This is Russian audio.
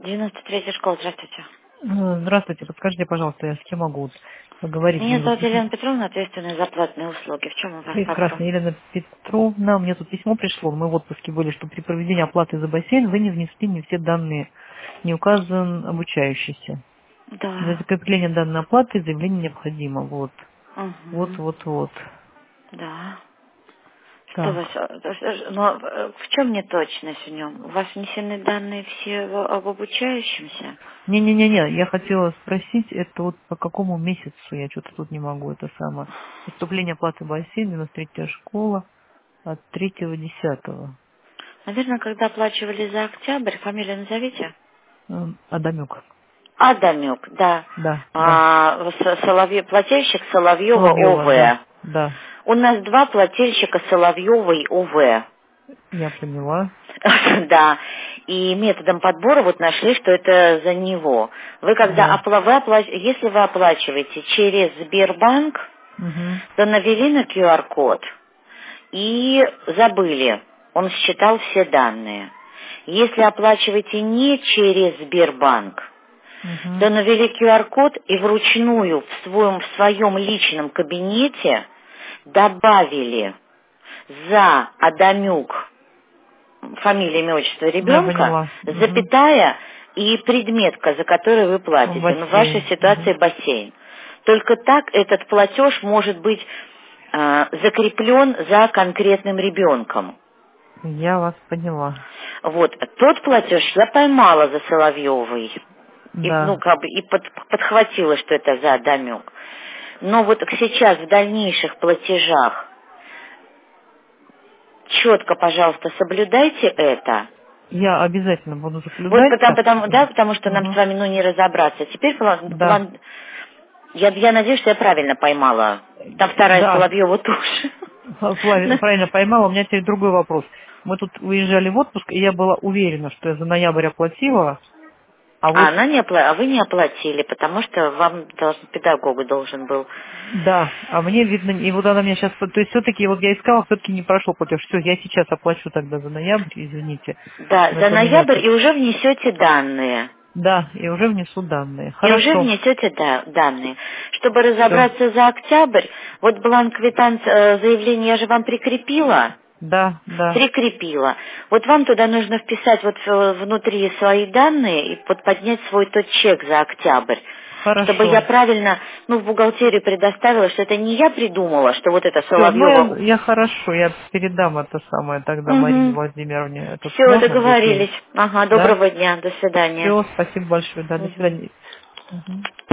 93-я школа, здравствуйте. Здравствуйте, подскажите, пожалуйста, я с кем могу поговорить? Меня Мне вот зовут Елена Петровна, ответственная за платные услуги. В чем у вас прекрасно, вопрос? Елена Петровна, мне тут письмо пришло, мы в отпуске были, что при проведении оплаты за бассейн вы не внесли не все данные, не указан обучающийся. Для Да. закрепления данной оплаты заявление необходимо, вот. Угу. Вот. Да. Что у вас? Так. Но в чем неточность в нем? У вас внесены данные все об обучающемся? Не-не-не, я хотела спросить, это вот по какому месяцу, я что-то тут не могу, это самое. Поступление оплаты бассейн, 93-я школа, от 3.10. Наверное, когда оплачивали за октябрь, фамилию назовите? Адамюк. Адамюк, да. Да. Плательщик Соловьева Соловьева, ОВ. да. У нас два плательщика Соловьевой ОВ. Я поняла. Да. И методом подбора вот нашли, что это за него. Вы когда Да. если вы оплачиваете через Сбербанк, Угу. то навели на QR-код и забыли. Он считал все данные. Если оплачиваете не через Сбербанк, Угу. то навели QR-код и вручную в своем личном кабинете добавили за Адамюк фамилия, имя, отчество Я ребенка, поняла. Угу. запятая и предметка, за которую вы В платите. Но в вашей бассейн. ситуации Угу. бассейн. Только так этот платеж может быть закреплен за конкретным ребенком. Я вас поняла. Вот. Тот платеж я поймала за Соловьевой. И, Да. подхватила, что это за Адамюк. Но вот сейчас в дальнейших платежах четко, пожалуйста, соблюдайте это. Я обязательно буду Вот соблюдать так. потому что нам с Угу. вами не разобраться. Теперь Да. я надеюсь, что я правильно поймала. Там вторая Да. Соловьева тоже. Правильно поймала. У меня теперь другой вопрос. Мы тут уезжали в отпуск, и я была уверена, что я за ноябрь оплатила, а вот А вы не оплатили, потому что вам педагог должен был. да, а мне видно, и вот она меня сейчас, то есть все-таки, вот я искала, все-таки не прошел платеж. Все, я сейчас оплачу тогда за ноябрь, извините. Да, Но за это у меня ноябрь тут, и уже внесете данные. да, и уже внесу данные. И уже Хорошо, внесете данные. Чтобы все, разобраться за октябрь, вот бланк заявления я же вам прикрепила. да, Прикрепила. Вот вам туда нужно вписать вот внутри свои данные и поднять свой тот чек за октябрь. Чтобы я хорошо. правильно, в бухгалтерию предоставила, что это не я придумала, что вот это Все, Соловьева. я хорошо, я передам это самое тогда Марине Угу. Владимировне. Это Все, можно будет договорились. ей? Ага, Да? доброго дня, до свидания. Все, спасибо большое, да, до Мгм. свидания. Мгм.